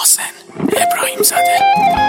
محسن ابراهیم زاده.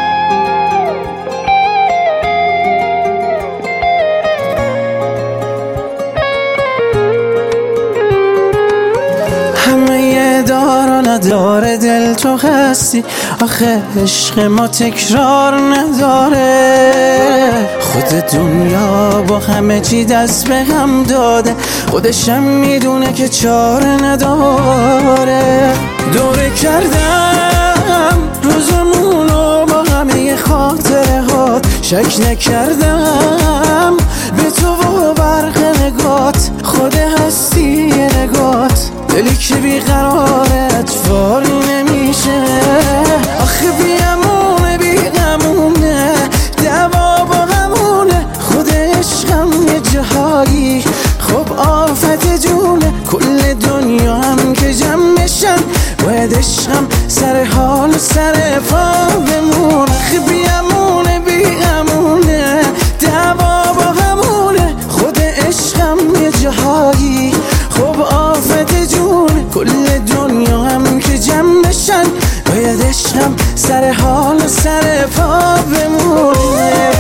همه دار و نداره دل تو هستی، آخه عشق ما تکرار نداره. خود دنیا با همه چی دست به هم داده، خودشم میدونه که چاره نداره. دوره کردم روزمونو با همه خاطره هات، شک نکردم به تو و برق نگات، خود هستی نگات. دلی که بیقراره اطفاری نمیشه، آخه بیامونه بیغمونه، دوا با غمونه. خود عشقم یه جاهایی خب آفت جونه، کل دنیا هم که جمع بشن باید عشقم سر حال و سر پا بمونه. آخه بیامونه بیغمونه، دوا با غمونه. خود عشقم یه جاهایی خب آفت جونه، کل دنیا هم که جمع بشن باید عشقم سر حال و سر پا بمونه.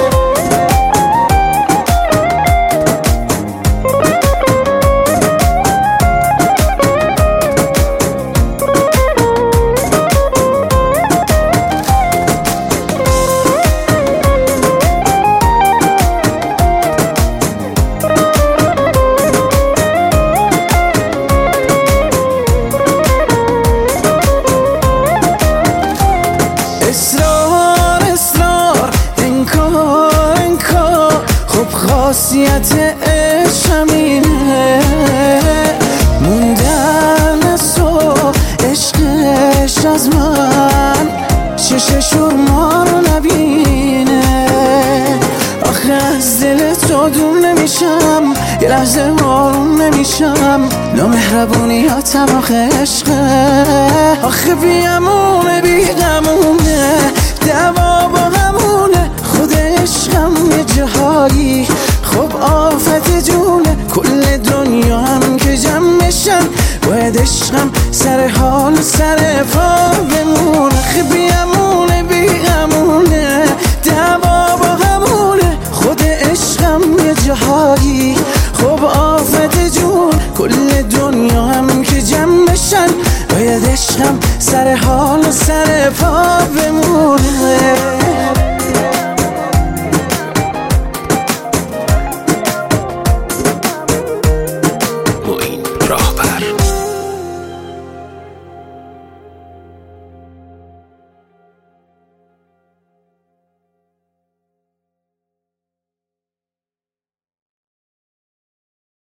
اصرار اصرار انکار انکار، خب خاصیت عشق همینه. موندن از تو عشقش از من، چششور ما رو نبینه. آخه از دل تو دور نمیشم، یه لحظه آروم نمیشم، نامهربونیاتم آخه عشقه. آخه بیامونه بیغمونه، دوا با غمونه. خود عشقم یه جاهایی خب آفت جونه، کل دنیا هم که جمع بشن باید عشقم سر حال و سر پا بمونه. آخه بیامونه بیغمونه، دوا با غمونه. خود عشقم یه جاهایی خب آفت جون، کل دنیا هم که جمع بشن باید عشقم سر حال و سر پا بمونه.